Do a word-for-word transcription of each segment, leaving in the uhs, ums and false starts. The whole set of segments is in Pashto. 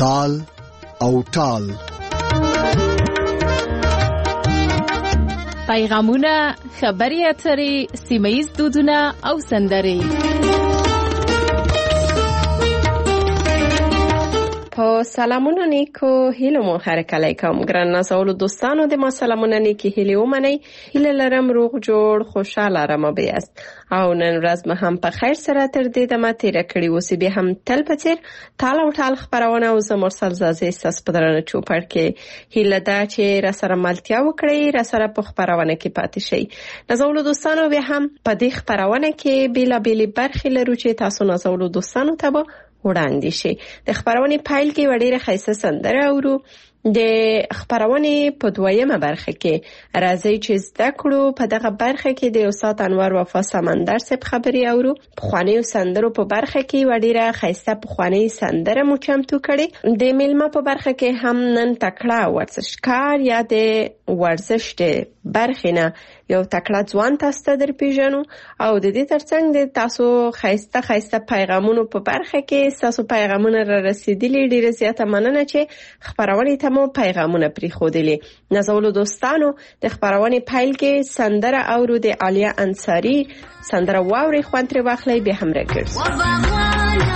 تال او ټال. پیغامونه، خبري اترې، سیمه‌ییز دودونه او سندرې. په سلامونه نیکو هیلو مو هرکلی کوم. ګران نازولو دوستانو د ما سلامونه نیکی هیلې ومنئ. هیله لرم روغ جوړ خوشحاله آرامه بیاست او نن ورځ مو هم په خیر سره تر دې دمه تیره کړې اوسې. بیا هم تل په څېر تال او ټال خپرونه او زه مرسل زازې ستاسو په درانه چوپړ کې هیله ده چې راسره ملتیا وکړئ، راسره په خپرونه کې پاتې شئ. نازولو دوستانو بیا هم په دې خپرونه کې بېلابېلې برخې لرو چې تاسو نازولو دوستانو ته به وړاندې شي. د خپرونې پیل کې وړې ښایسته سندره اورو. د خپرونې په دویمه برخه کې راځي چې زده کړو. په دغه برخه کې د استاد انور وفا سمندر صاحب خبري اورو. پخوانیو سندرو په برخه کې وړې ښایسته پخوانۍ سندره مو چمتو کړي. د میلمه په برخه کې هم نن تکړه ورزشکار یا د ورزش د برخې نه یو تکړه ځوان تاسو ته در پیژنو او د دې ترڅنګ د تاسو ښایسته ښایسته پیغامونو په برخه کې تاسو پیغامونه را رسیدلي. ډیره زیاته مننه چې خپرونې ته مو پیغامونه پرېښودلي. نازولو دوستانو د خپرونې پیل کې سندره اورو د عالیه انصاري. سندره واورئ، خوند ترې واخلئ، بیا هم راګرځو.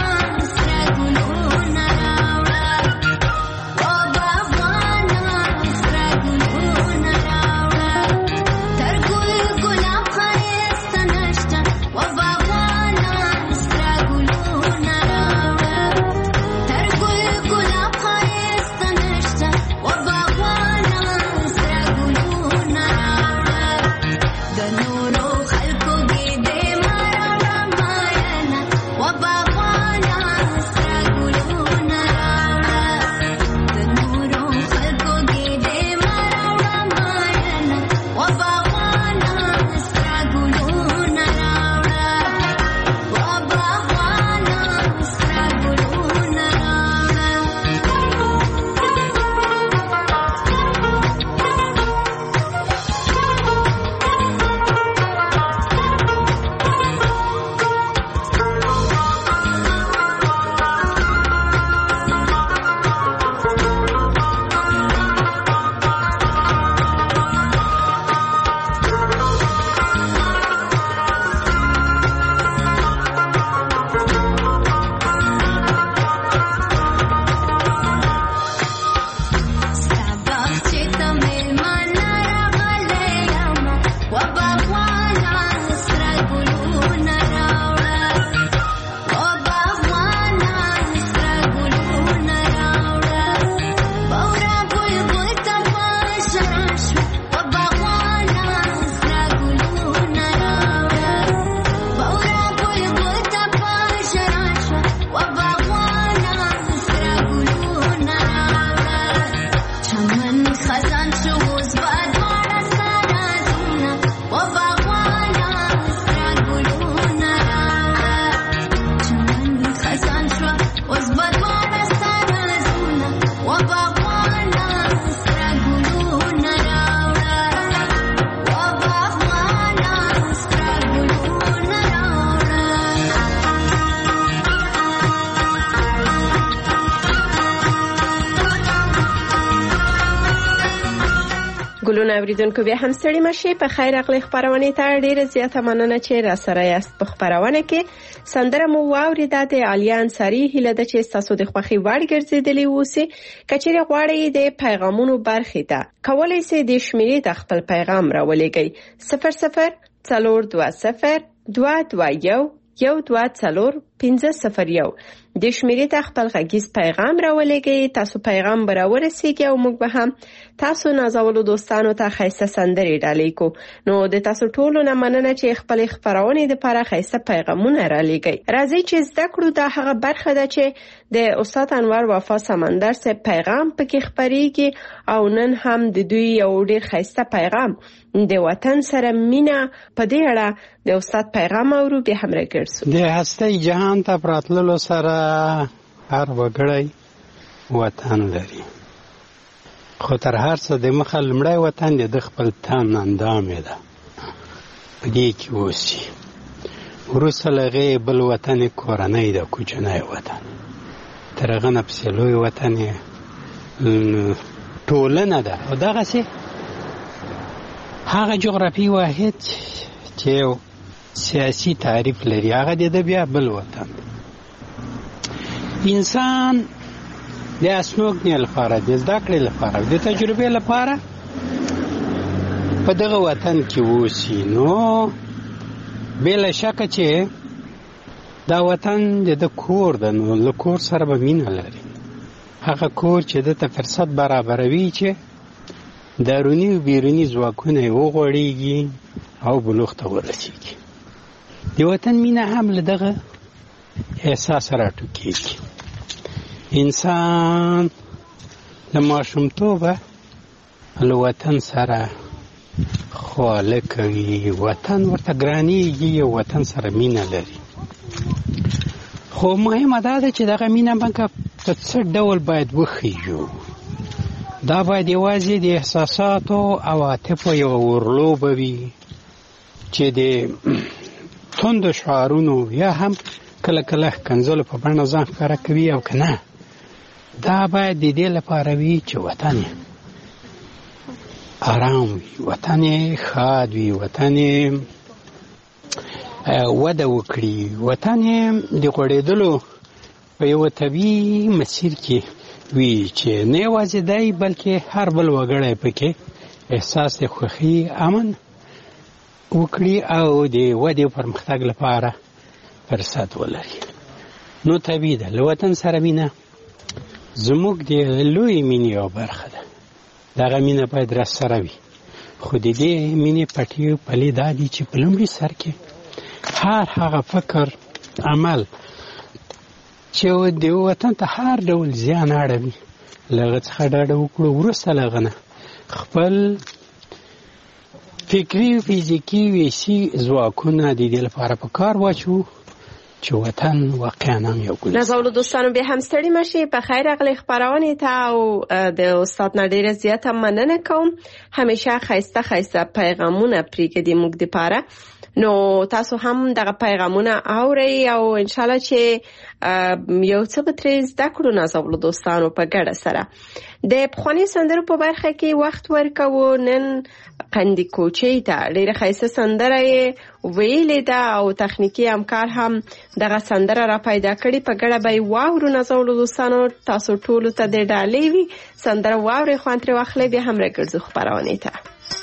ګلونه اوریدونکو بیا هم ستړي مشي. په خیر اغلی خپرونې ته ډیره زیاته مننه چې را سره یاست. په خپرونه کې سندره مو واوریده د عالیه انصاري. هیله ده چې تاسو د خوښي وړ ګرځېدلي اوسئ. که چیرې غواړئ د پیغامونو برخې ته کولی شئ د شمیرې ته خپل پیغام راولېږئ. صفر صفر څلور دوه صفر دوه دوه یو یو دوه څلور پنځه صفر یو د شمیرې ته خپل غږیز پیغام راولېږئ. تاسو پیغام به راورسېږي او موږ به هم تاسو نازولو دوستانو ته ښایسته سندرې ډالۍ کو. نو د تاسو ټولو نه مننه چې خپلې خپرونې دپاره ښایسته پیغامونه رالیږئ. راځئ چې زده کړو. دا هغه برخه ده چې د استاد انور وفا سمندر صاحب پیغام پکې خپریږي او نن هم د دوی یو ډېر ښایسته پیغام د وطن سره مینه په دې اړه د استاد پیغام اورو. بیا هم راګرځو. د هستۍ جهان ته پراتللو سره هر وګړی وطن لري، خو تر هر څه د مخه لومړی وطن د خپل تن اندامې ده، په دې کې اوسي. وروسته له هغې بل وطن کورنۍ ده، کوچنی وطن. تر هغه نه پسې لوی وطن یې ټولنه ده او دغسې هغه جغرافي واحد چې یو سیاسي تعریف لري هغه د ده بیا بل وطن. انسان د اسنوګنې لپاره د زده کړې لپاره د تجربې لپاره په دغه وطن کې اوسي نو بله شکه چې دا وطن د ده کور ده نو له کور سره به مینه لري. هغه کور چې ده ته فرصت برابروي چې دروني او بیروني ځواکونه یې وغوړېږي او بلوغ ته ورسېږي. د وطن مینه هم له دغه احساس راټوکېږي. انسان له ماشومتوبه له وطن سره خواله کوي، وطن ورته ګرانېږي او وطن سره مینه لري. خو مهمه دا ده چې دغه مینه موږ په څه ډول باید وښیو. دا باید یوازې د احساساتو او عاطفو یوه ورلوبه وي چې د توندو شعارونو یا هم کله کله ښکنځلو په بڼه ځان ښکاره کوي او که نه دا باید د دې لپاره وي چې وطن یې آرام وي، وطن یې ښاد وي، وطن یې وده وکړي، وطن یې د غوړېدلو په یوه طبیعي مسیر کې وي چې نه یوازې دی بلکې هر بل وګړی پکې احساس د خوښي امن وکړي او د ودې او پرمختګ لپاره فرصت ولري. نو طبیعي ده له وطن سره مینه زموږ د لویې مینې یوه برخه ده. دغه مینه باید راسره وي، خو د دې مینې پټې او پلې دا دي چې په لومړي سر کې هر هغه فکر عمل چې د وطن ته هر ډول زیان اړوي له هغه څخه ډاډه وکړو. وروسته له هغه نه خپل فکري او فزیکي ویسي ځواکونه د دې لپاره په کار واچو چې وطن واقعا هم یو ګل. نازولو دوستانو بیا هم ستړي مشي په خیر راغلی خپرونې ته او د استاد نه ډیره زیاته مننه کوم. همیشه ښایسته ښایسته پیغامونه پرېږدي موږ دپاره، نو تاسو هم دغه پیغامونه اورئ او انشاءالله چې یو څه به ترې زده کړو نازولو دوستانو په ګډه سره. د پخواني سندرو په برخه کې وخت ورکوو. نن قندي کوچۍ ته ډیره ښایسته سندره یې ویلې ده او تخنیکي همکار هم دغه سندره را پیدا کړي. په ګډه به یې واورو نازولو دوستانو. تاسو ټولو ته د ډالۍ وي سندره واورئ، خوند ترې واخلئ، بیا هم راګرځو خپرونې ته.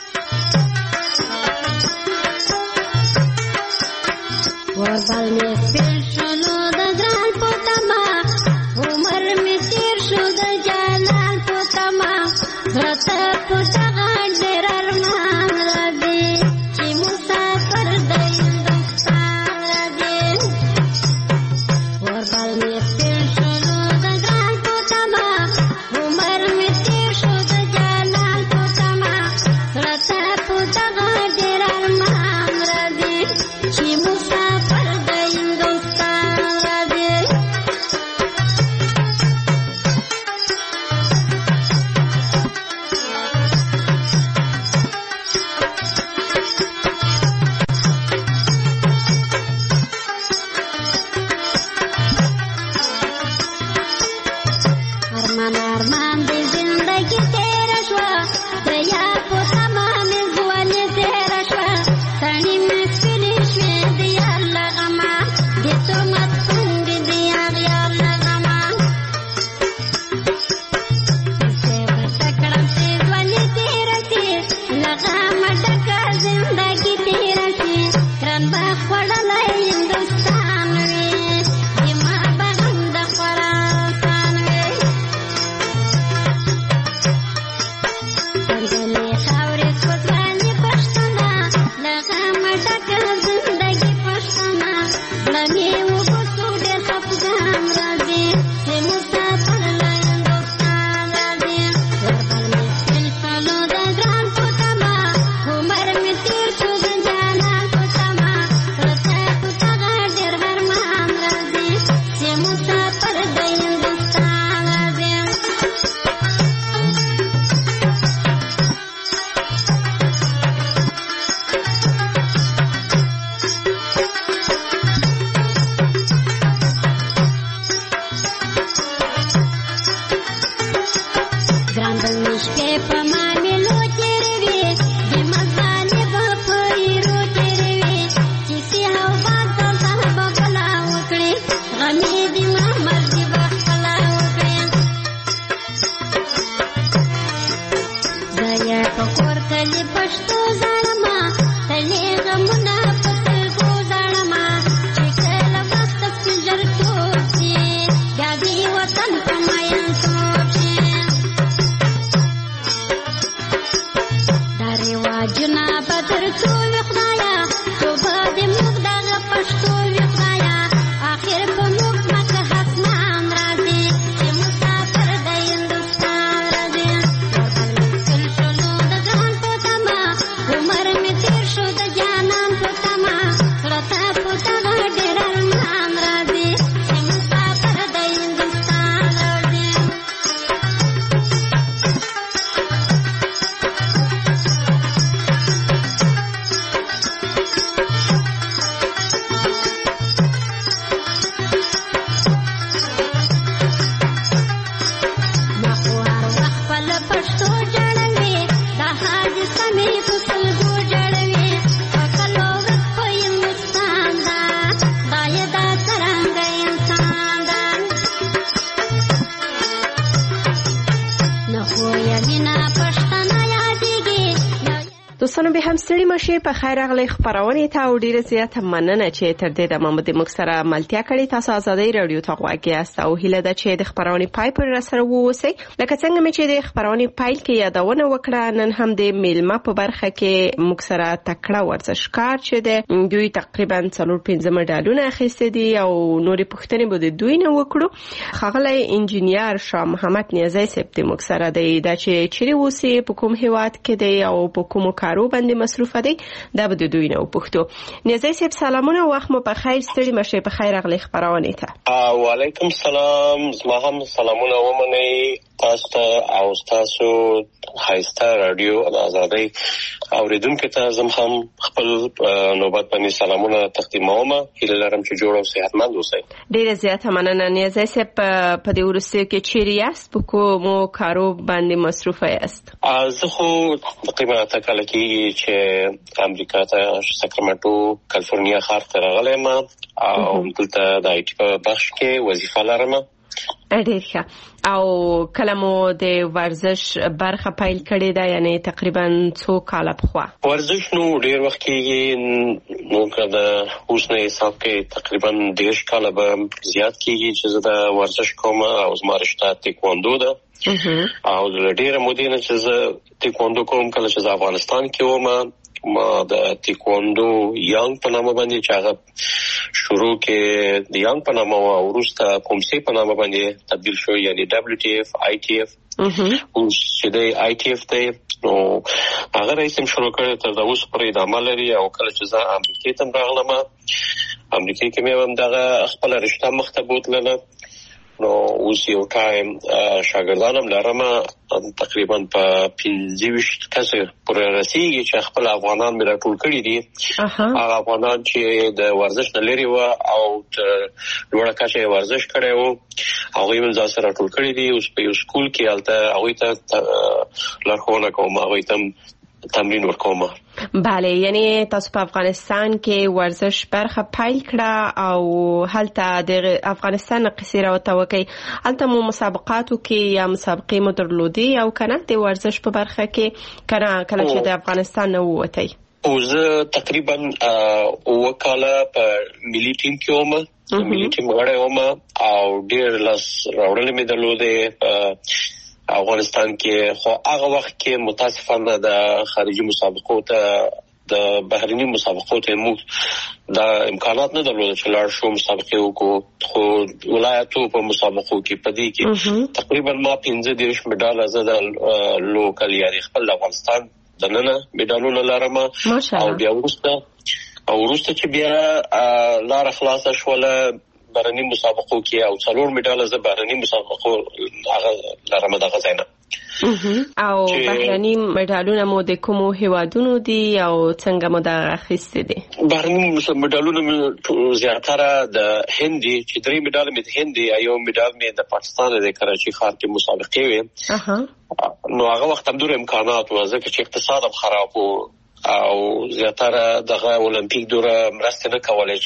وربال می سپیر شنو د ګران پوتما، عمر می تیر شو د جلال پوتما، رته پوتغه ډېر ارمان لدی چې مسافر دی هندوستان لدی. وربال می سپیر شنو د ګران پوتما، عمر می تیر شو د جلال پوتما، رته پوتغه ډېر ارمان لدی چې مسافر ستړي مشه په خیر راغلی خبرونه ته او ډیره زیاته مننه چې تر دې د محمد موږ سره ملتیا کړې. تاسو آزادۍ رادیو ته غواړئ یاست او هیله ده چې د خبرونه پای پر سره ووسی. لکه څنګه مې چې د خبرونه پایل کې یادونه وکړه، نن هم د میلمه په برخه کې موږ سره تکړه ورزشکار چې د دوی تقریبا څلور پنځه مډالونه اخیستي دي او نورې پوښتنې به د دوی نه وکړو. ښاغلی انجینیر شاه محمد نیازی صاحب د موږ سره دی دا چې چیرې اوسي، په کوم هیواد کې دی او په کوم کارو باندې مصروف دی، دا به د دوی نه وپوښتو. نیازی صاحب سلامونه، وخت مو په خیر، ستړي مشه په خیر راغلی خبرونه ته. وعلیکم سلام، زما هم سلامونه ومنئ تاسو ته او تاسو خایسته رادیو آزادۍ اوریدونکو ته زم هم خپل نوبت باندې سلامونه تقدیموم. هیله لرم چې جوړ او صحتمند اوسئ. ډیره زیاته مننه. نیازی صاحب په دې وروستیو کې چیرې یاست، په کومو کارو باندې مصروف یاست؟ زه خو تقریبا اته کاله کېږي چې امریکا ته ساکرامنټو کالیفورنیا ښار ته راغلی یم او دلته د آی ټي په بخش کې وظیفه لرم. ډیر ښه. او کله مو د ورزش برخه پیل کړې ده، یعنی تقریبا څو کاله پخوا؟ ورزش نو ډیر وخت کېږي، نو که د اوس نه حساب کې تقریبا دېرش کاله به زیات کېږي چې زه د ورزش کوم او زما رشته تایکواندو ده. او د ډیره مودې نه چې زه تایکواندو کوم، کله چې زه افغانستان کې وم ما د تایکواندو یانګ په نامه باندې چې هغه شروع کې د یانګ په نامه او وروسته کومسي په نامه باندې تبدیل شو، یعنی دبلیو ټي اف آی ټي اف. اوس چې د آی ټي اف دی نو هغه رئیس شروع کړی تر د اوس پورې ادامه لري. او کله چې زه امریکې ته راغلم، امریکې کې مې هم دغه خپل رشته مخ ته بوتلله. نو اوس یو ټایم شاګردان هم لرم، تقریبا په پنځه ویشت کسه پورې رسیږي چې خپل افغانان مې راټول کړي دي. هغه افغانان چې د ورزش نه لري و او لوړه کچه ورزش کړی و، هغوی مې ځان سره راټول کړي دي. اوس په یو سکول کې هلته هغوی ته لارښوونه کوم، هغوی ته تمرین ورکوم. بله، یعنی تاسو په افغانستان کې ورزش برخه پیل کړه او هلته د افغانستان قصې راوته وکړئ. هلته مو مسابقاتو کې یا مسابقې مو درلودې او کنه د ورزش په برخه کې کنه کله چې د افغانستان نه ووتئ؟ او زه تقریبا اوه کاله په ملي ټیم کې وم، ملي ټیم غړی وم او ډېر لاس راوړلې مې درلودې افغانستان کې. خو هغه وخت کې متاسفانه د خارجي مسابقو ته د بهرني مسابقو ته موږ د امکانات نه درلود چې لاړ شو مسابقې وکړو. خو ولایتو په مسابقو کې پدې کې تقریبا ما پنځه دېرش مډال زه د لوکل یعنی خپل افغانستان د ننه مډالونه لرم. او بیا وروسته او وروسته چې بیا لار خلاصه شوله بهرني مسابقو کې او څلور مډال زه بهرني مسابقو هغه لرم دغه ځای نه. او بهرني مډالونه مو د کومو هیوادونو دي او څنګه مو دا اخیستي دي؟ بهرني مډالونه مې زیاتره د هند دي، چې درې مډال مې د هند دي، یو مډال مې د پاکستان د کراچي ښار کې مسابقې وې. نو هغه وخت هم دوره امکانات و، ځکه چې اقتصاد هم خراب و او زیاتره دغه اولمپیک دوره مرسته نه کولای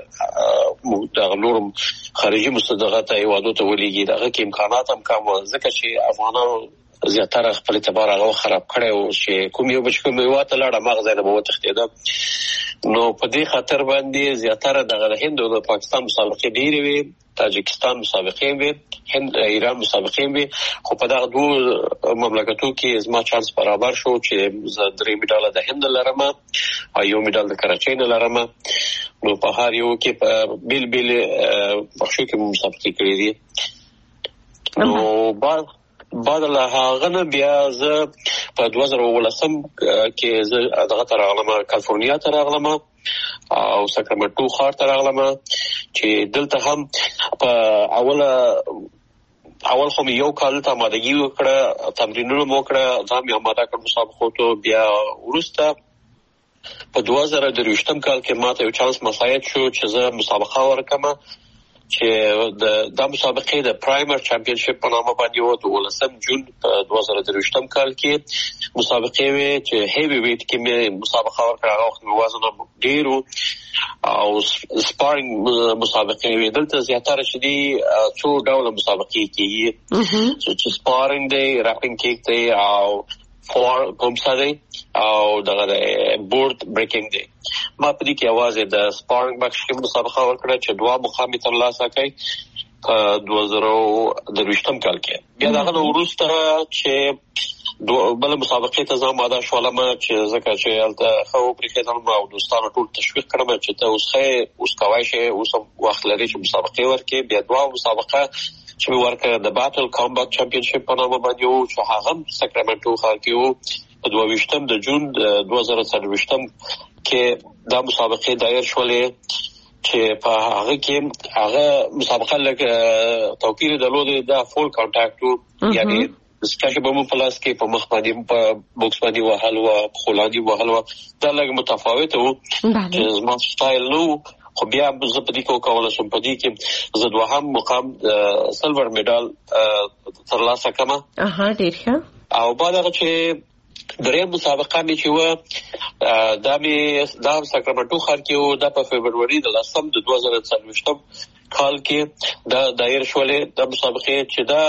چې دغه نور خارجي مستدغات هیوادو ته ولېږي. دغه کې امکانات هم کم و، ځکه چې افغانانو زیاتره خپل اعتبار هغه خراب کړی و چې کوم یو بچ کوم هیواد ته لاړه مغز نه به وتښتېده. نو په دې خاطر باندې زیاتره دغه هند او د پاکستان مسابقې ډېرې وې، تاجکستان مسابقې وې، هند ایران مسابقې وې. خو په دغه دوه مملکتو کې زما چانس برابر شو چې زه درې مډاله د هند لرم او یو مډال د کراچۍ نه لرم. نو په هر یو کې په بیل بیل بخشو کې مسابقې کړې دي. نو بعد بعد له هغه نه بیا زه په دوه زره اوولسم کې زه دغه ته راغلم، کالیفورنیا ته راغلم او ساکرامنټو ښار ته راغلم چې دلته هم په اوله اول خو یو کال ته آمادګي وکړه، تمرینونه مو وکړه، ځان مې آماده کړ مسابقو ته. بیا وروسته په دوه زره درویشتم کال کې ماته یو چانس مساعد شو چې زه مسابقه ورکړم چې د د مسابقې د پرایمر چمپیونشپ په نامه باندې و. د ولسم جون په دوه زره درویشتم کال کې مسابقې وې چې هیوی ویټ کې مې مسابقه ورکړه. هغه وخت مې وزن ډېر او سپارینګ مسابقې وې. دلته زیاتره چې دي څو ډوله مسابقې کېږي، چې سپارینګ دی، راپینګ کیک دی او فور کومسا دی او دغه بورډ بریکینګ دی. ما په دې کې आवाज د سپارینګ بخش کې مسابقه ورکړه چې دوه مقام ترلاسه کړي په دوه زره درویشتم کال کې. بیا دغه وروسته چې بل مسابقې ته ځم ماده شولم چې ځکه چې الته خو پرېښودم او دوستانو ټول تشویق کړم چې ته اوس ښه اوس کوای شي اوس وخت لري چې مسابقې ورکړي. بیا دوه مسابقه چې ورکړه د باتل کامبات چمپیونشپ په نامه باندې وو چې هغه ساکرامنټو ښار کې وو په دوه ویشتم د جون دوه زره څلوېښتم کې دا مسابقې دایر شولې چې په هغه کې هغه مسابقه لکه توپیر درلوده د فول کانټاکټ یعنی سکاشه به مو پلاس کې په مخ باندې په بوکس باندې وهل او خولادي وهل دا لږ متفاوت وو چې زما سټایل نو خو بیا زه په دې کې کولای شم په دې کې زه دوهم مقام سلور میډال ترلاسه کړم. اها ډیر ښه. او بعد هغه چې دریم مسابقه مې چې و دا مې دا ساکرامنټو ښار کې و دا په فبروري د لسم د دوه زره څلوېښتم کال کې دا دایر شولې د مسابقې چې دا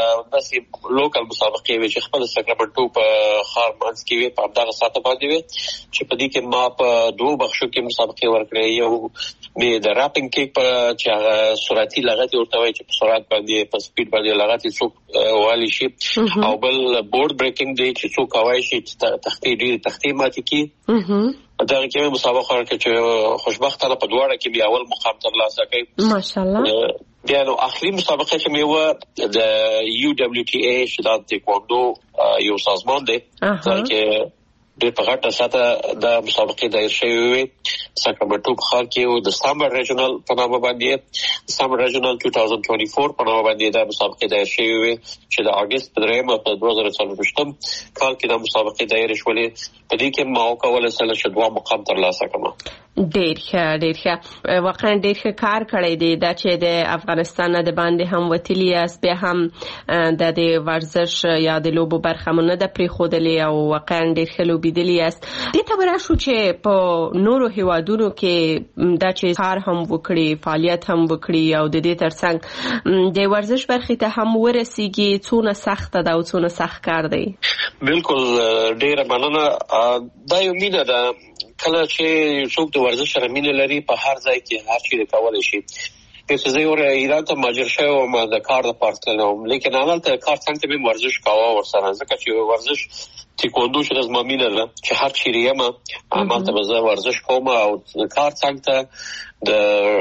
داسې لوکل مسابقې وي چې خپل ساکرامنټو په ښار منځ کې وي په همدغه ساعته باندې وي چې په دې کې ما په دوه بخشو کې مسابقې ورکړې. یو مې د راپینګ کې په چې هغه سرعتي لغت ورته وایي چې په سرعت باندې په سپیډ باندې لغت څوک والی شي او بل بورډ بریکینګ دی چې څوک کوي شي تختې ډېرې تختې ماتې کړي. دا کې مسابقه ورکړه چې خوشبختانه په دواړه کې بیا اول مقام ترلاسه کړ ماشاءالله. بیا نو اخري مسابقه چې مې و د یو دبليو ټي اي چې د تایکواندو یو سازمان دی چې د په غټه ساته د مسابقې دایر شوی وي ساکرامنټو په ښار کې او د سامر ریجنل په نامه باندې سامر ریجنل دوه هزار دوه او په نامه باندې د مسابقې دایر شوی وي چې د اگست په درېیمه په دوه زره څلوېښتم کال کې د مسابقې دایر شولې. په دې کې ما وکولای سل چې دوه مقام ترلاسه کړم. ډیر ښه ډیر ښه. واقعا ډیر ښه کار کړی دی دا چې د افغانستان نه د باندې هم وتلی است بیا هم د دې ورزش یا د لوبو برخه مونږ نه د پریښودلې او واقعا ډیر ښه لوبېدلی است. دې ته ورشو چې په نورو هیوادونو کې دا چې کار هم وکړي فعالیت هم وکړي او د دې ترڅنګ د ورزش برخې ته هم ورسیږي څونه سخت ده او څونه سخت کار دی. بالکل ډیره مننه. دا یو مینه ده کله چې څوک د ورزش سره مینه لري په هر ځای کې هر څه کولای شي. چې زه ور ایران ته ماجر شوم ما د کار د پارت کړم لیکن هغه کار څنګه به ورزش کاوه ورسره ځکه چې ورزش تیکوندو چې د زمامینه ده چې هر چیرې یم عملته به ورزش کوم او کار څنګه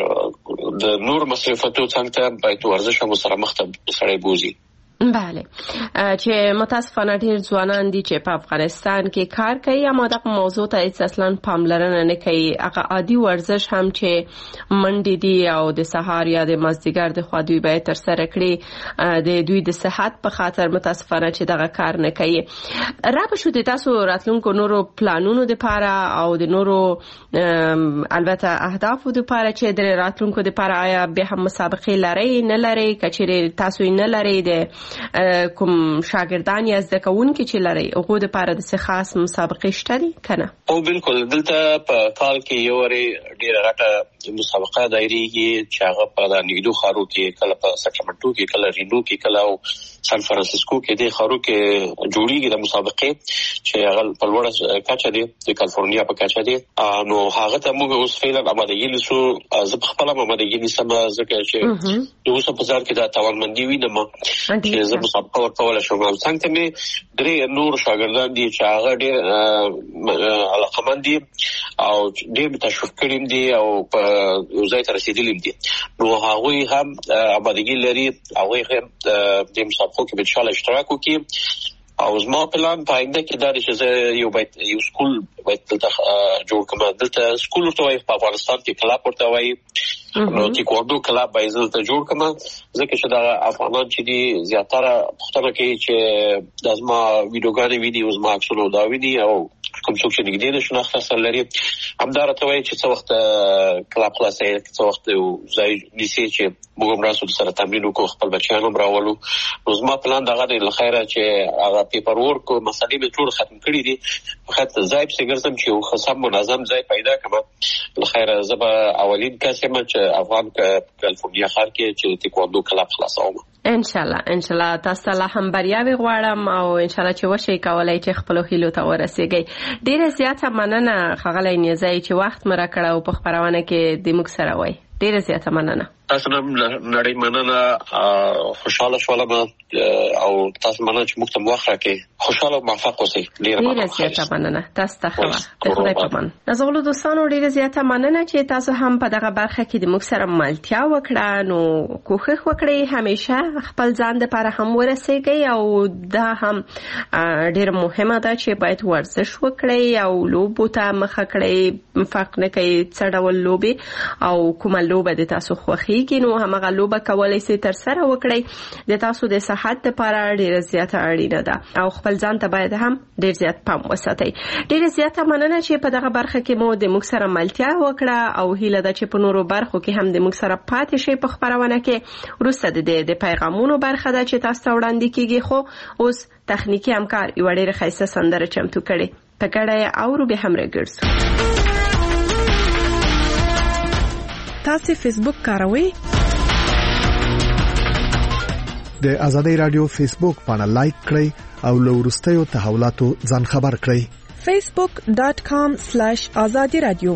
د د نور مصرفاتو څنګه باید ورزش هم سره مخته سره بوزي. بله چې متاسفانه ډیر ځوانان دي چې په افغانستان کې کار کوي اما دغه موضوع ته اصلا پاملرنه نه کوي. هغه عادي ورزش هم چې منډې دي او د سهار یا د مازدیګر د خوا دوی باید تر سره کړي د دوی د صحت په خاطر متاسفانه چې دغه کار نه کوي. را به شو د تاسو راتلونکو نورو پلانونو لپاره او د نورو البته اهدافو لپاره چې د راتلونکو لپاره آیا به هم مسابقې لري نه لري کچېرې تاسو یې نه لري د کوم شاګردان یا زده کوونکي چې لري هغه د پاره د خاص مسابقې شته دي کنه؟ او بالکل دلته په کال کې یو ری ډیره غټه مسابقه دایریږي چې هغه په نګدو خارو کې کله په ساکرامنټو کې کله رینو کې کله او سان فرانسیسکو کې د خارو کې جوړیږي د مسابقې چې هغه په لوړه کچه دي د کالیفورنیا په کچه دي. نو هغه ته موږ اوس فعلا آمادګي نشو زه په خپل آمادګي نشم ځکه چې د اوس په ځار کې د توانمندي وینم چې زه مسابقه ورکول شم. څنګه مې درې نور شاګردان دي چې هغه ډېر علاقمند دي او ډېر تشویق کړي دي او په یو ځای ته رسیدلي دي. نو هغوی هم آمادګي لري هغوی هم د مسابقو کې ان شاء الله اشتراک وکړي او زما پلان په آینده کې دا دی چې زه یو باید یو سکول باید دلته جوړ کړم. دلته سکول ورته وایي په افغانستان کې کلاب ورته وایي نو تیکواندو کلاب باید دلته جوړ کړم ځکه چې دا افغانان چې دي زیاتره پوښتنه کوي چې دا زما ویډیوګانې ویني او زما عکسونه دا ویني او کوم څوک چې نږدې د شناخت سره لري همدا راته وایي چې څه وخت کلاب خلاصوي څه وخت ځای نیسي چې موږ هم راسو سره تمرین وکړو خپل بچیان هم راولو. نو زما پلان دغه دی له خیره چې هغه پیپر ورک مسلې به ټول ختم کړي دي فقط ځای په ګرځم چې یو خصم منظم ځای پیدا کړم. خیر زه به اولین کس یم چې افغان کالیفورنیا ښار کې چې تکواندو کلب خلاصوم. ان شاء الله ان شاء الله تاسو له هم بریاوي غواړم او ان شاء الله چې وشي کولای چې خپل هیلو ته ورسیږئ. ډیره زیاته مننه ښاغلی نیازی چې وخت مو راکړ او په خبرونه کې د موږ سره وای. ډیره زیاته مننه. تاسو نن نړۍ مننه. خوشاله شولم او تاسو مننه چې موږ ته وخت راکړئ. خوشاله او موفق اوسئ. ډیره زیاته مننه. تاسو ته ښه وخت. خدای پامان. نازولو دوستانو ډیره زیاته مننه چې تاسو هم په دغه برخه کې د موږ سره ملتیا وکړه. نو کوښښ وکړئ همیشه خپل ځان لپاره هم ورسیږئ او دا هم ډیره مهمه ده چې باید ورزش وکړئ او لوبو ته مخه کړئ. فرق نه کوي څه ډول لوبي او کومه لوبه د تاسو خوښیږي نو همغه لوبه کولای شئ تر سره وکړئ. د تاسو د صحت لپاره ډیره زیاته اړینه ده او خپل ځان ته باید هم ډیر زیات پام وساتئ. ډیره زیاته مننه چې په دغه برخه کې مو د موږ سره ملتیا وکړه او هیله ده چې په نورو برخو کې هم د موږ سره پاتې شئ په خبرونه کې. وروسته د د پیغامونو برخه ده چې تاسو ته وړاندې کیږي خو اوس تخنیکی همکار یو ډیره ښایسته سندره چمتو کړي. په ګډه او رو به هم راګرځو. تاسو فیسبوک کاروئ؟ د آزادۍ رادیو فیسبوک پاڼه لایک کړئ او له وروستیو تحولاتو ځان خبر کړئ. فیسبوک ډاٹ کام سلیش آزادی رادیو.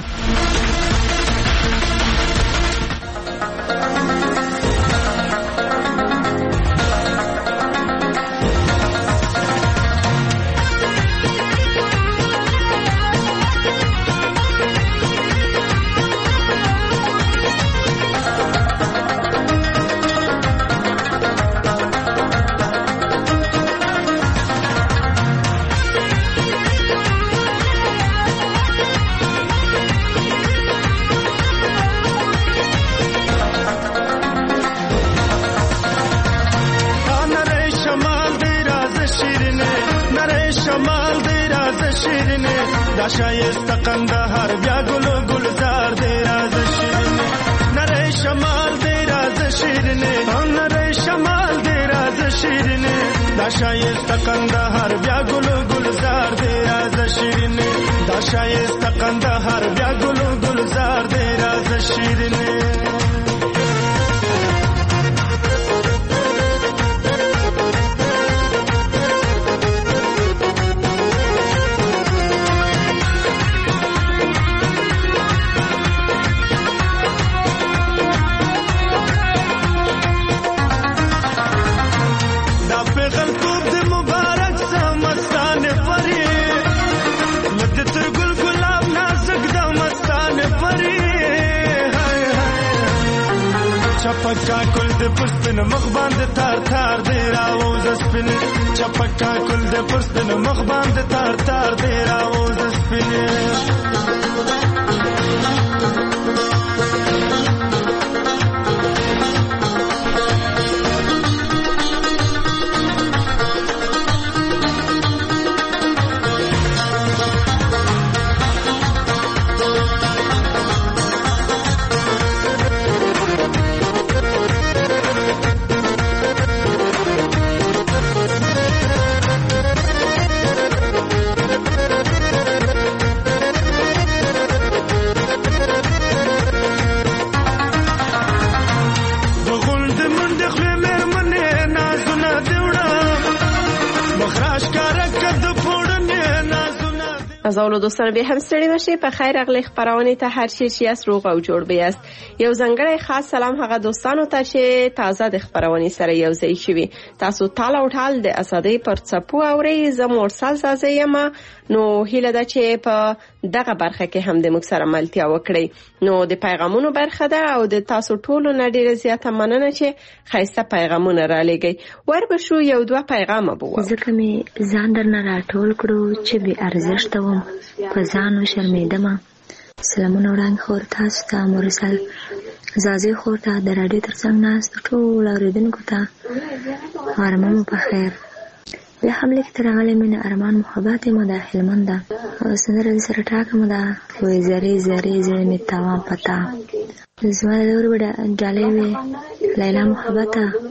چپکا کل د پرستن مخ باندې تار تار دی راوز سپین چپکا کل د پرستن مخ باندې تار تار دی راوز سپین زاولو دوستان به هم ستړي مشي په خیر اغلی خبرونه ته هر شي چې اس روغ او جوړ بیاست. یو ځنګړی خاص سلام هغه دوستانو ته چې تازه د خبرونه سره یو ځای شوي. تاسو تاله او ټال د اسادۍ پر څپو اوري زموږ سال سازیم نو هیله ده چې په دغه برخه کې هم د موږ سره ملتیا وکړي. نو د پیغامونو برخه ده او د تاسو ټولو نه ډیره زیاته مننه چې خایسته پیغامونه را لګي. ور به شو یو دوه پیغام بو ځکه می ځان درنه راټول کړو چې به ارزښت وم په ځانو شرمېدم. سلامونه وړاندې خور تاسو ته مرسل زازي خور ته د راډیو ترڅنګ ناست ټول اوریدونکو ته ارمان په خیر. له حمله کې ترغلې مینه ارمان محبت مو د هلمند او سندره سره ټاکه مو دا وې زری زری زری می تاوا پتا زما له ور وړه ډالې وې لیلا محبت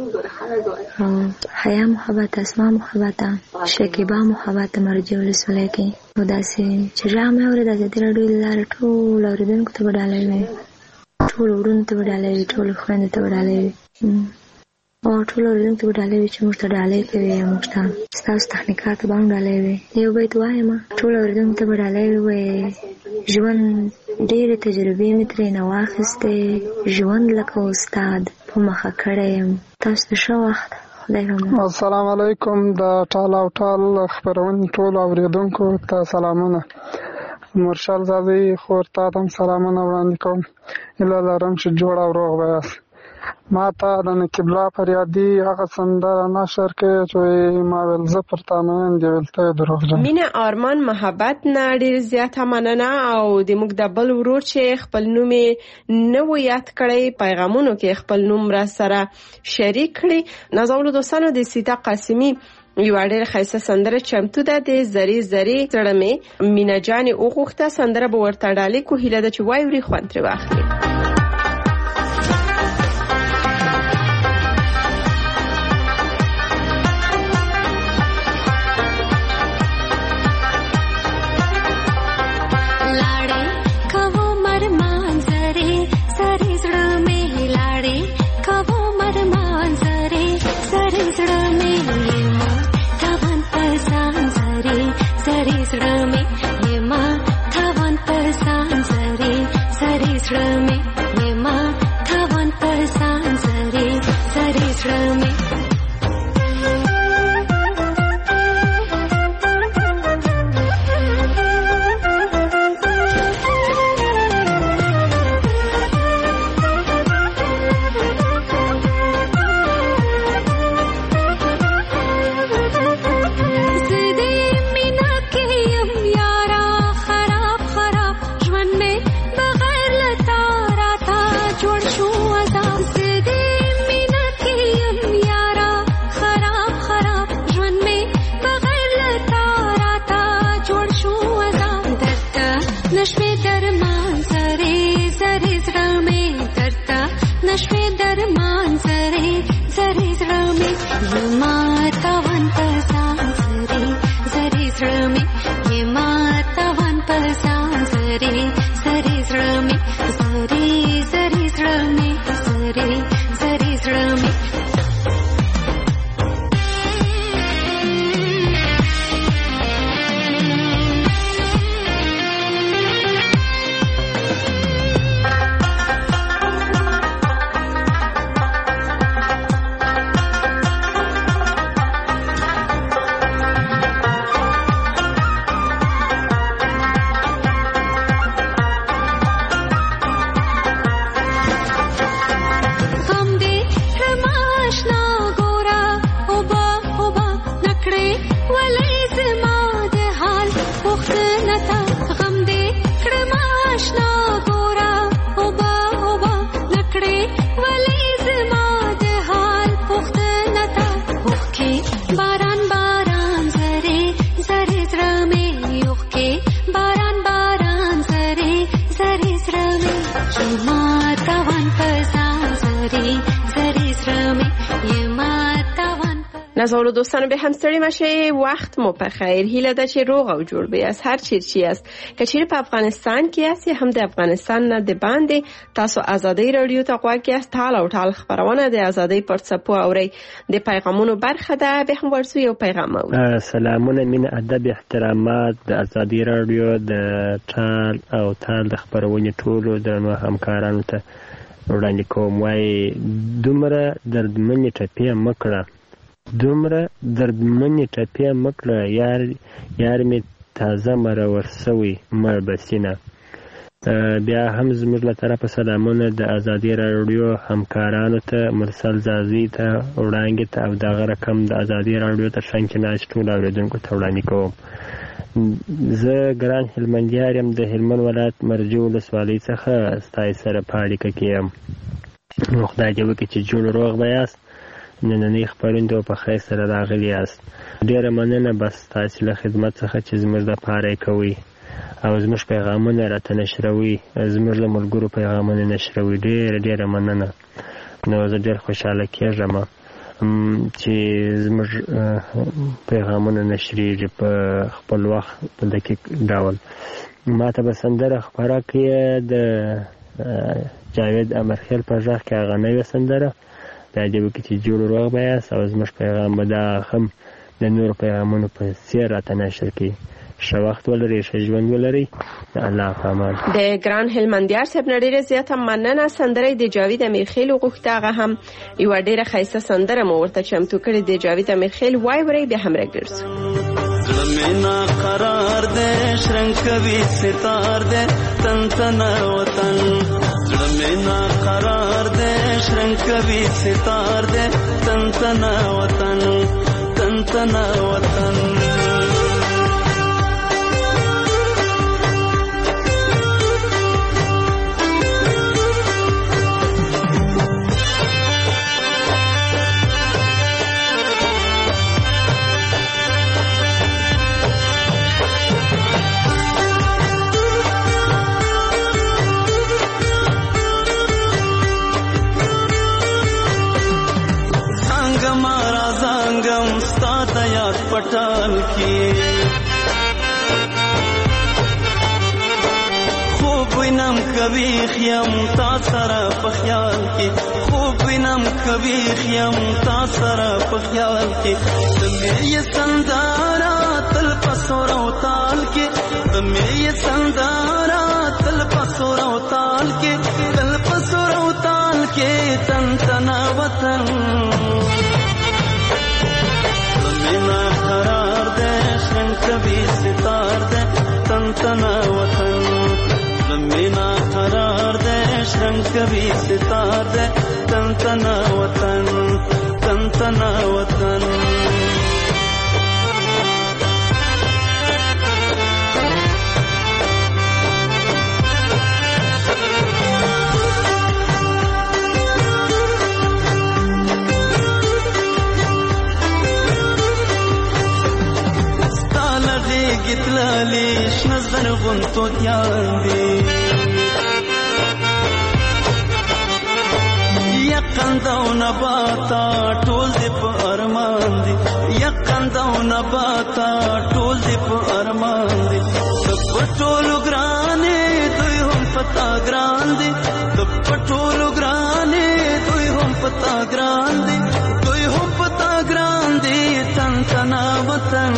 حیا محبت، اسما محبت، شکیبا محبت مرجع ولسوالۍ کې. او داسې چې غږ مې اورېد د ازادي راډیو له لارې ټول اورېدونکو ته به ډالۍ وي، ټولو وروڼو ته به ډالۍ وي، ټولو خویندو ته به ډالۍ وي، او ټولو اورېدونکو ته به ډالۍ وي چې موږ ته ډالۍ کوي، موږ ته ستاسو تخنیکاتو به هم ډالۍ وي. یو بیت وایم، ټولو اورېدونکو ته به ډالۍ وي. ژوند ډېرې تجربې مې ترې نه واخیستې، ژوند لکه استاد په مخه کړی یم. تاسو ته ښه وخت. السلام علیکم. د ټال او ټال خپرونې ټولو اورېدونکو ته سلامونه. مرشل زادی خور ته هم سلامونه وړاندې کوم. هیله لرم چې جوړ او روغ به یاست. ما ته د نقیب الله فریادي هغه سندره نشر کې چې ما ویل زه پر تا مین دې ویل ته دروغجن. مینه، ارمان، محبت نه ډېر زیاته مننه. او د موږ د بل ورور چې خپل نوم نه و یاد کړی، پیغامونو کې خپل نوم را سره شریک کړي. نازولو دوستانو، د سیتا قاسمی یو ډېر ښایسته سندره چمتو ده، د زری زری زړه مې مینه جانې وغوښته. سندره به ورته ډالۍ کو. هیله ده چې وایوري خوند ترې واخلي. نازولو دوستانو، به هم ستړي مشه. وخت مو په خیر. هیله ده چې روغ او جوړ بیاست هر چیرې یاست. که چیرې په افغانستان کې یاست یا هم د افغانستان نه د باندې، تاسو آزادۍ رادیو ته غوږ یاست. ټال او ټال خبرونه د آزادۍ پر څپو اوري. د پیغامونو برخه ده. به هم ورسو یو پیغام اوري. سلامونه، مینه، ادب، احترامات د آزادۍ رادیو د ټال او ټال د خبرونې ټولو درنو همکارانو ته وړاندې کوم. وای دومره دردمنې ټپې مکړه دومره دردمنې ټپې مکړه یار یار مې تازه مرور سوی مړ بسینه. بیا هم زموږ له طرفه سلامونه د آزادۍ راډیو همکارانو ته، مرسل زازي ته، وړانګې ته او دغه رقم د آزادۍ راډیو تر څنګ کې ناست ټول اورېدونکو ته وړاندې کوم. زه ګران هلمندیار یم، د هلمند ولایت مرجع ولسوالۍ څخه ستاسو سره په اړیکه کې یم. خدای دې وکړي چې جوړ روغ به یاست. نننۍ خپرونې ته په خیر سره راغلي یاست. ډېره مننه بس ستاسو له خدمت څخه چې زموږ دپاره یې کوئ او زموږ پیغامونه راته نشروي، زموږ د ملګرو پیغامونه نشروي. ډېره ډېره مننه. نو زه ډېر خوشحاله کېږم چې زموږ پیغامونه نشریږي په خپل وخت په دقیق ډول. ما ته به سندره خپره کړې د جاوید امرخیل په غږ کې هغه نوې سندره دا دې وکړي چې جوړ روغ به یاست او زموږ پیغام به دا هم د نورو پیغامونو په څېر راته نشر کړي. ښه وخت ولرئ، ښه ژوند ولرئ. د الله په امان. د ګران هلمندیار صاحب نه ډېره زیاته مننه. سندره د جاوید امیرخیل غوښته، هغه هم یوه ډېره ښایسته سندره مو ورته چمتو کړې د جاوید امیرخیل. وای ورئ بیا هم راګرځو. زمينا قرار دے شرنگ کبھی ستار دے تن تنا وطن. زمينا قرار دے شرنگ کبھی ستار دے تن تنا وطن تن تنا وطن. पटाल की खूब नम कभी खियम तासरा पख्याल की खूब नम कभी खियम तासरा पख्याल की. तुम्हें ये संदारा तल पसोरो ताल के तुम्हें ये संदारा तल पसोरो ताल के तल पसोरो ताल के तन तना वतन. زمينا قرار دے شرنگ کبھی ستار دے تن تنا وطن. زمينا قرار دے شرنگ کبھی ستار دے تن تنا وطن تن تنا وطن. گتلالی شنزر غنتو دیان دی یقن دو نباتا ټول دی په ارمان دی یقن دو نباتا ټول دی په ارمان دی. د پټولو ګرانې دوی هم پتا ګران دی د پټولو ګرانې دوی هم پتا ګران دی دوی هم پتا ګران دی تن تنا وطن.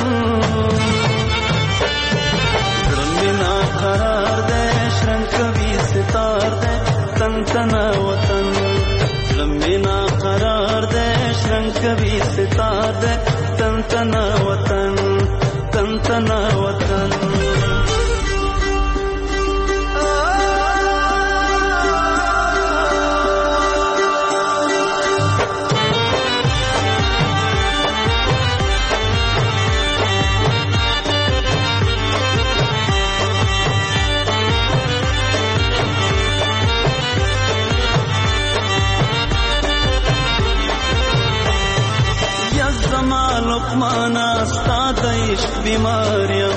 زمينا قرار دے شرنگ کبھی ستار دے تن تنا وطن. زمينا قرار دے شرنگ کبھی ستار دے تن تنا وطن تن تنا وطن. لقمانا استاد عشق بیماریم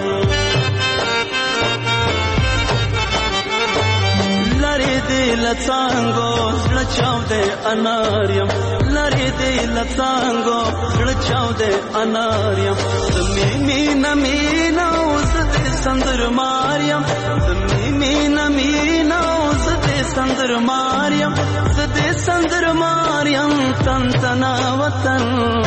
لری دی لڅانګو لچاو دے اناریم لری دی لڅانګو لچاو دے اناریم. زمي مینا مینا زدې سندر ماریم زمي مینا مینا زدې سندر ماریم زدې سندر ماریم تن تنا وطن.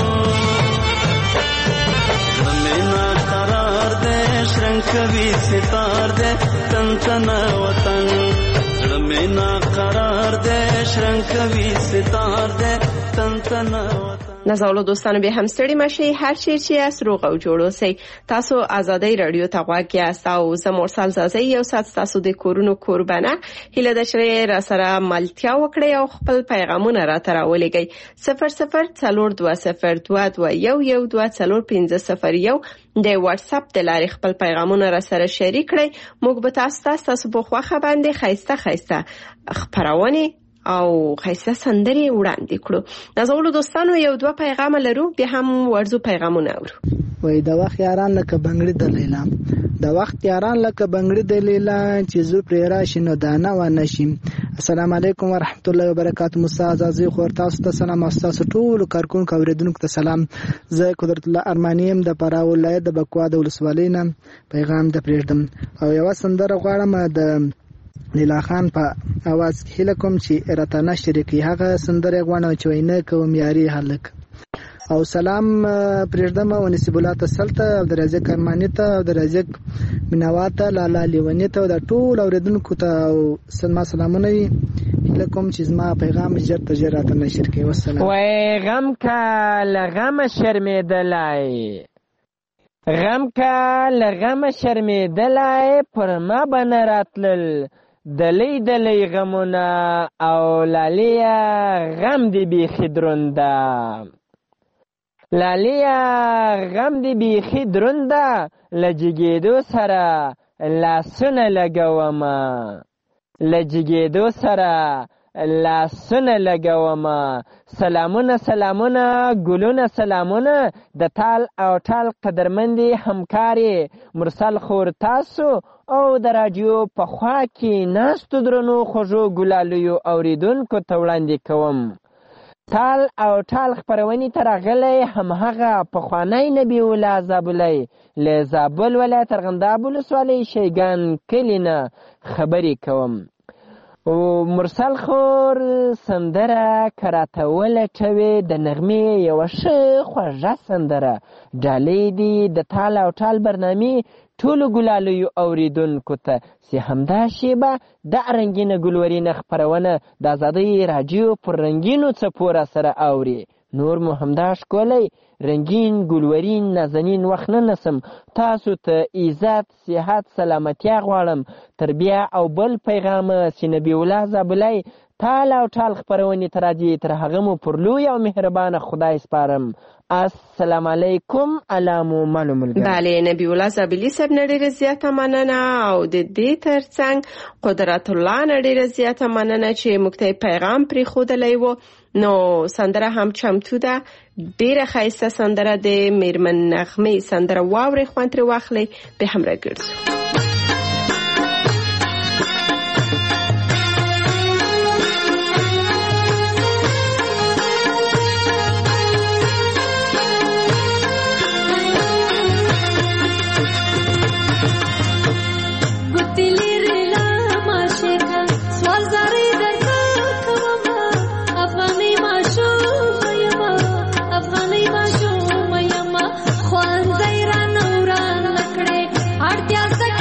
زمينا قرار دے شرنگ کبھی ستار دے تن تنا وطن. زمينا قرار دے شرنگ کبھی ستار دے تن تنا وطن. نازولو دوستانو به هم ستړي مشي هر چیر چې اس روغ او جوړ اوسئ. تاسو آزادۍ رادیو ته غواړئ یاست او زه مرسل زازي یو سات تاسو د کورونو قربانه هله د شری را سره ملتیا وکړئ او خپل پیغامونه را تراولېږئ. صفر صفر څلور دوه صفر دوه دوه یو یو دوه څلور پنځه صفر یو د واتس اپ د لارې خپل پیغامونه را سره شریک کړئ. موږ به تاسو ته تاسو په خوخه باندې خایسته خایسته خبرونه او خیسه سندري وړاندې کړو. نازولو دوستانو یو دوه پیغام لرو بیا هم ورزو پیغامونه اورو. وای د وخت یاران لکه بنګړي د لیلا د وخت یاران لکه بنګړي د لیلا چې زو پرې راشي نو دانه و نشي. السلام علیکم ورحمت الله وبرکاته. مستعز عزیز خور تاسو ته سلام او تاسو ټول کارکونکو اوریدونکو ته سلام. زه قدرت الله ارمانیم د پراو ولایت د بکوا د ولسوالۍ نه پیغام د پرېږدم او یو سندره غواړم د لیلا خان په आवाज کې هله کوم چې راته نشر کړي. هغه سندره غواړم چې وینه کوم یاري هلک او سلام پرېږدم او نصیب الله تسلط او د رزق ارمانی ته او د رزق منواته لالا لیونی ته د ټول اوریدونکو ته سلام سلامونه وي. هله کوم چې زما پیغام ژر ته ژر راته نشر کړي. والسلام. وای غم کا لغم شرمېدلای غم کا لغم شرمېدلای پر ما بنه راتلل دلی دلی غمونه او لالیا غم دی بیخي درونده لالیا غم دی بیخي درونده لجګېدو سره لاسونه لګومه لجګېدو سره لاسونه لګومه. سلامونه سلامونه ګلونه سلامونه د تال او ټال قدرمندي همکاري مرسل خور تاسو او د راډیو په خوا کې ناستو درنو خوږو ګلالیو اوریدونکو ته وړاندې کوم. تال او ټال خپرونې ته راغلی همهغه پخوانی نبي الله زابلی له زابل ولایت ارغنداب ولسوالۍ شیګان کلي نه خبرې کوم. او مرسل خور سندره کراته ولټوي د نغمې یوه ښه خوږه سندره ډالۍ دي د تال او ټال برنامې ټولو ګلالیو اوریدونکو ته چې همدا شیبه دا رنګینه ګلورینه خپرونه د ازادۍ راډیو پر رنګینو څپو را سره اوري. نور مو همدا ښکلی رنګین ګلورین نازنین وخت نه نسم. تاسو ته عزت صحت سلامتیا غواړم. تر بیا او بل پیغامه چې نبي الله زابلی تال او ټال خپرونې ته راځي تر هغه مو پر لوی او مهربانه خدای سپارم. السلام علیکم علامو مالو ملګرو. بله نبی الله زابلی صاحب نه ډېره زیاته مننه او د دې ترڅنګ قدرت الله نه ډېره زیاته مننه چې موږ ته پیغام پرېښودلی و. نو سندره هم چمتو ده ډېره ښایسته سندره د میرمن نغمې سندره واورئ خوند ترې واخلئ به هم راګرځو. خوان زیرا نوران لکڑے اڑتیا سک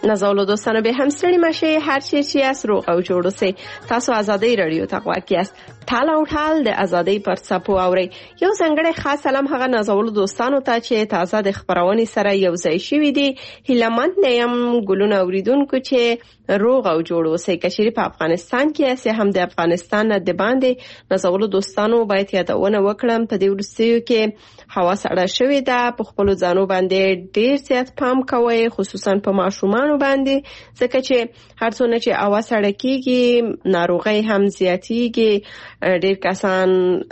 نازولو دوستانو به هم ستړي مشه هر چی چې اس روغ او جوړ اوسئ. تاسو ازادي رادیو ته غواړئ یاست ټال او ټال د ازادي پر څپو اوري. یو څنګه خاص سلام هغه نازولو دوستانو ته چې تازه د خبرونې سره یو ځای شوي دي. هیلمند نیم ګلونه اوریدونکو چې روغ او جوړ اوسئ. کشری په افغانستان کې اسه هم د افغانستان د باندې نازولو دوستانو باید یادونه وکړم په دې ورستیو کې هوا سړه شوې ده. په خپل ځانو باندې ډیر زیات پام کوئ خصوصا په ماشومان باندې ځکه چې هر څونه چې هوا سړه کیږي ناروغي هم زیاتیږي. ډیر کسان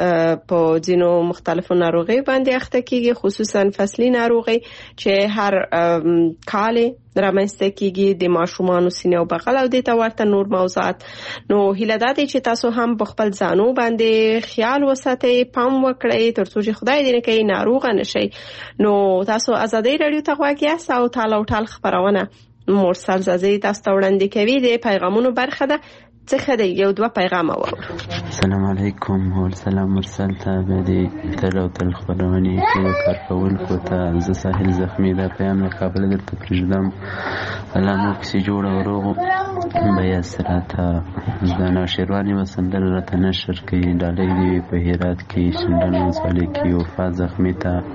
په ځینو مختلفو ناروغي باندې اخته کیږي خصوصا فصلي ناروغي چې هر کال رامنځته کیږي د ماشومان سینې او بغل او د تورته نور موضوعات. نو هیله ده چې تاسو هم په خپل ځانو باندې خیال وساتئ پام وکړئ ترڅو چې خدای دې نه کوي ناروغ نشئ. نو تاسو ازادي رادیو ته غواړئ یاست او ټال او ټال خبرونه مرسل زازي تاسو ته وړاندې کوي. د پیغامونو برخه ده څخه د یو دوه پیغام اورو. السلام علیکم او سلام مرسل ته به تل او تل خبرونه کې کارکونکو ته ز ساحل زخمی دا پیغام قابل درته پرېږدم. علامه کسی جوړ او روغ بیا سره ته ځدانه شیروانی وسندل راته نشر کوي. ډالۍ دی په هرات کې شندن وسالي کې وفا زخمی ته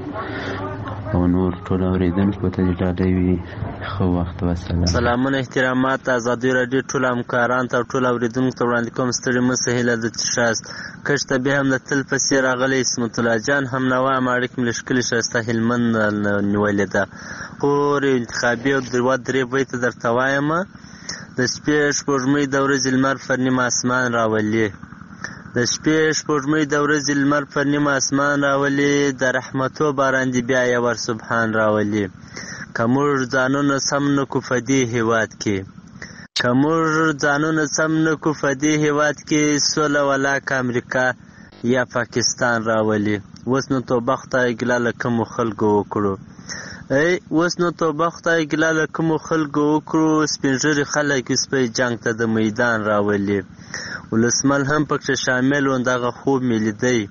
او نور ټول اوریدونکو ته ډالۍ وي. خو وخت وسلام. سلامونه احترامات ازادي رادیو ټول همکاران ته ټول اوریدونکو ته وړاندې کوم ستړي مه هیله د تشاست کښته به هم د تل په سیر راغلی اسمت الله جان هم نوا ماړک ملشکل شاسته هلمند نیولې ده. خو انتخابي او دروا درې بیت درته وایم د شپې شپږمې د ورځې لمر پر نیمه اسمان راولي. د شپې شپږمې د ورځې لمر پر نیمه اسمان راولي. د رحمتو باران دی بیا یې ور سبحان راولي. که موږ ځانونه سم نه کو په دې هیواد کې که موږ ځانونه سم نه کو په دې هیواد کې سوله ولاکه امریکا یا پاکستان راولي. اوس نو توبه خدای ګله له کومو خلکو وکړو ای اوس نو توبه خدای ګله له کومو خلکو وکړو. سپین ږیري خلک سپی جنګ ته د میدان راولي. ولسمل هم پکې شامل و دغه خوب مې لیدی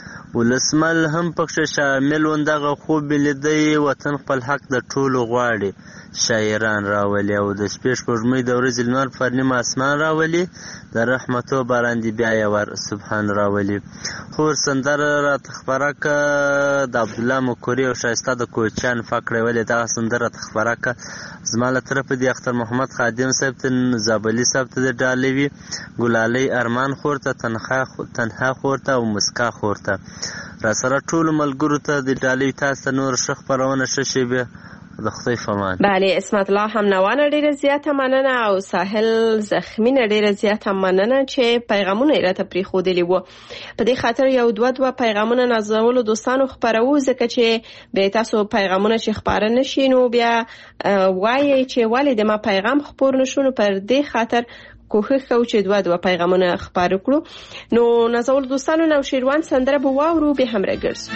ولسمل هم پکې شامل و دغه خوب مې لیدی. وطن خپل حق د ټولو غواړي شاعران راولي. او د شپې شپږمې د ورځې لمر پر نیمه اسمان راولي. د رحمتو باران دی بیا یې ور سبحان راولي. خور سندره راته خپره که د عبدالله مکوري او شایسته د کوچیان فکړې ولې دغه سندره راته خپره که. زما له طرفه د اختر محمد خادم صاحب ته زابلي صاحب ته د ډالۍ وي. ګلالۍ ارمان خور ته تنها خور ته او مسکا خور ته را سره ټولو ملګرو ته د ډالۍ تاسو ته نور ښه خپرونه ښه شیبې د خدای فمان. بله اسمت الله هم نوانه ډیره زیاته مننه او ساحل زخمی نه ډیره زیاته مننه چې پیغامونه یې راته پرېښودلي وو. په دې خاطر یو دوه دوه پیغامونه نازولو دوستانو خپروو ځکه چې بیا تاسو پیغامونه چې خپاره نشي نو بیا وایي چې ولې د ما پیغام خپور نشو. نو پر دې خاطر کوښښ کوو چې دوه دوه پیغامونه خپاره کړو. نو نازولو دوستانو نو شیروان سندره به واورو به هم راګرځو.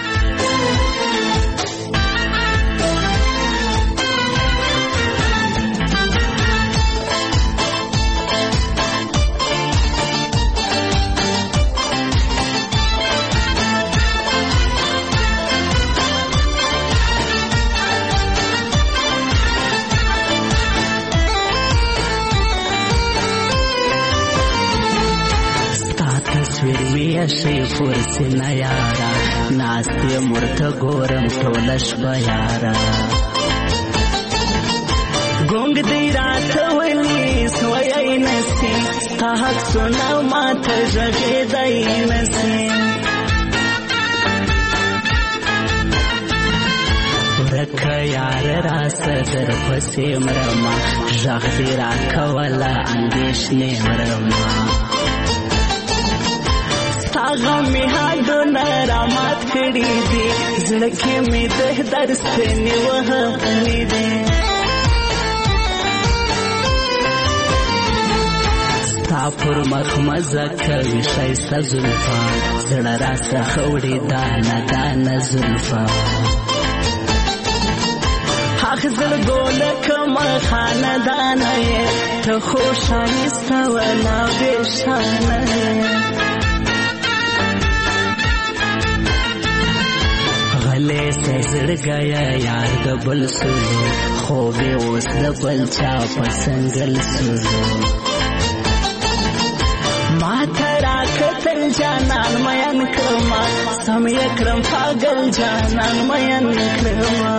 شي فرسنا یارا ناستی مرته ګورم ټولش بیارا ګونګ دی راته ولي سوی نسي حق سنا ماته ژغې دی نسي ورکه یار را صدر پسې مرما ژغ دی را کوله اندېښنې مرما غمی هادونه رامات کړي دي زړه کې مې د درس نیوهلي دي. ستا پر مخ مزه کوي ښایسته زلفا زړه راڅخه وړي دانه دانه زلفا حق زړګو لکه خاندانه یې ته خو ښایسته ولا بېشانه یې پهلې سزړګیا یار د بل سولو خوبې اوس د بل چا په سنگل سولو ما ترا کتل جانان مین کرما سم یکرم پاگل جانان مین کرما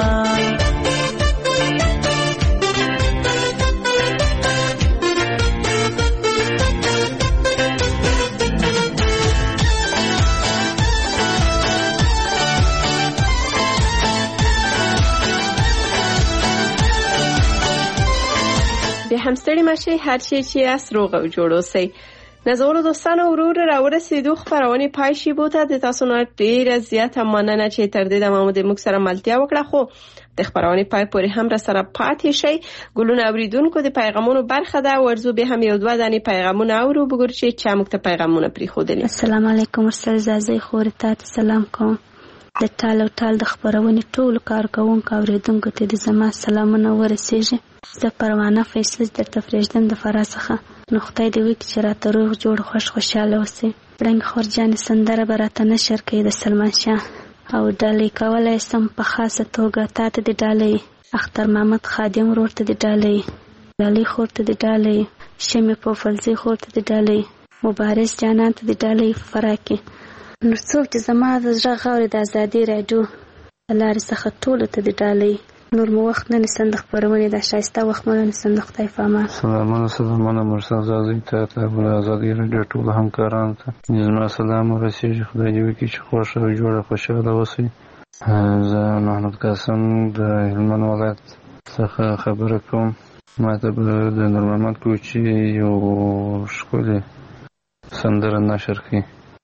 بیا هم ستړي مشي هر شي چې اس روغ او جوړ اوسئ. نازولو دوستانو ورور راورسېدو خپرونې پای شیبو ته د تاسو نه ډېره زیاته مننه چې تر دې دمه مو د موږ سره ملتیا وکړه، خو د خپرونې پای پورې هم را سره پاتې شئ. ګلونه اوریدونکو د پیغامونو برخه ده، ورځو به هم یو دوه دانې پیغامونه اورو بګور چې چا موږ ته پیغامونه پرېښودلي. السلام علیکم ورسل زازۍ خورې ته سلام کوم. د ټال او ټال د خپرونې ټولو کارکوونکو اوریدونکو ته د زما سلامونه ورسیږي. زه پروانه فیصل درته پرېږدم د فراه څخه. نو خدای دې وکړي چې راته روغ جوړ خوش خوشحاله اوسئ. پړنګ خورجانې سندره به راته نشر کوي د سلمان شاه او ډالۍ کولی سم په خاصه توګه تا ته د ډالۍ اختر محمد خادم ورور ته د ډالۍ ډالۍ خور ته د ډالۍ شمې پوفلزۍ خور ته د ډالۍ مبارز جانان ته د ډالۍ فراه کې. نو څوک چې زما د زړه غاړې د ازادي راډیو د لارې څخه ټولو ته د ډالۍ نور مو وخت نه نیسم د خپرونې د ښایسته وخت مو نه نیسم د خدای په امان. سلامونه سلامونه مرسل زازۍ ته ته د ازادي راډیو ټولو همکارانو ته زما سلام ورسېږي. خدای دې وکړي چې خوښ او جوړه خوشحاله اوسئ. زه محمد قاسم د هلمند ولایت څخه خبره کوم. ما ته به د نور محمد کوچي یو ښکلې سندره نشر کړي.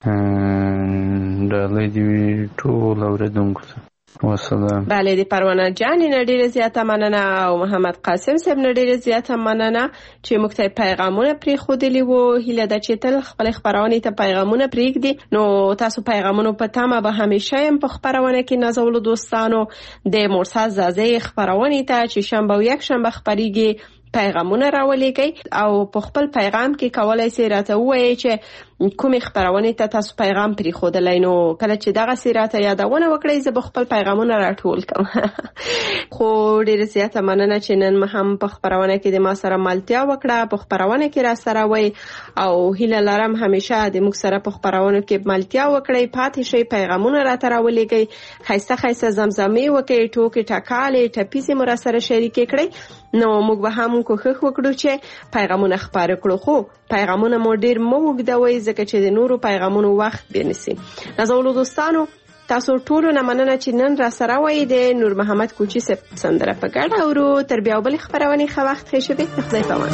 ډالۍ دې وي ټول اوریدونکو ته. والسلام. بله د پروانه جانې نه ډېره زیاته مننه او محمد قاسم صاحب نه ډېره زیاته مننه چې موږ ته پیغامونه پرېښودلي وو. هیله ده چې تل خپلې خپرونې ته پیغامونه پرېږدي. نو تاسو پیغامونو په تمه به همیشه یم په خپرونه کې نازولو دوستانو د مرسل زازۍ خپرونې ته چې شنبه او یک شنبه خپریږي پیغامونه راولېږئ او په خپل پیغام کې کولای شئ راته ووایئ چې کومې خپرونې ته تاسو پیغام پرېښودلی. نو کله چې دغسې راته یادونه وکړئ زه به خپل پیغامونه راټول کړم. خو ډېره زیاته مننه چې نن هم په خپرونه کې د ما سره ملتیا وکړه، په خپرونه کې را سره وئ او هیله لرم همیشه د موږ سره په خپرونو کې ملتیا وکړئ، پاتې شئ، پیغامونه راته راولېږئ، ښایسته ښایسته زمزمې وکړئ، ټوکې ټکالې ټپیزې مو را سره شریکې کړئ. نو موږ به هم کوښښ وکړو چې پیغامونه خپاره کړو، خو پیغامونه مو ډېر مه اوږدوئ ځکه چې د نورو پیغامونو وخت بنیسي. نازولو دوستانو تاسو ټولو نه مننه چې نن را سره وئ. د نور محمد کوچي صاحب سندره په ګډه اورو. تر بیا بلې خپرونې ښه وخت ښې شوې. د خدای په امان.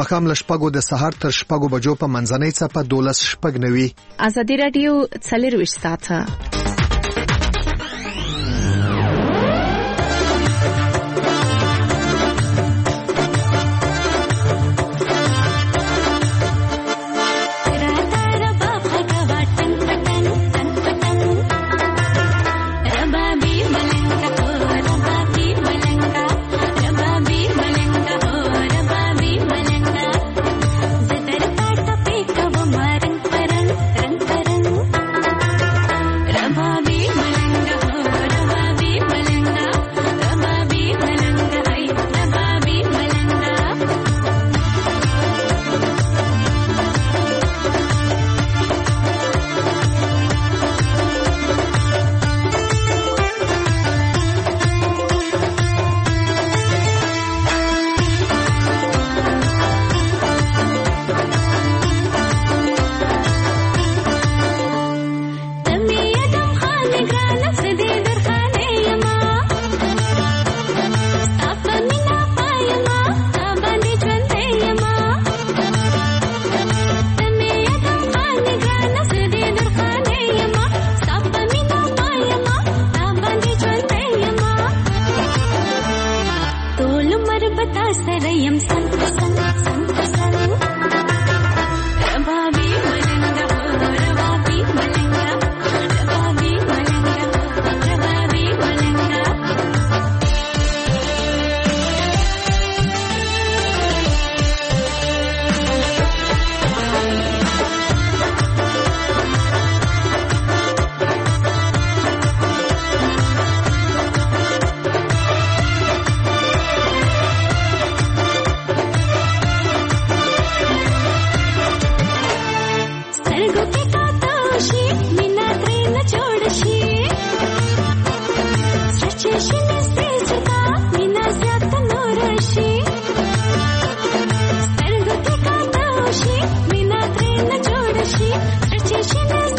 ماښام له شپږو د سهار تر شپږو بجو په منځنۍ څپه دولس شپږ نوي. ازادي راډیو څلرویشت ساعته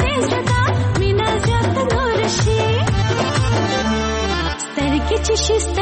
She's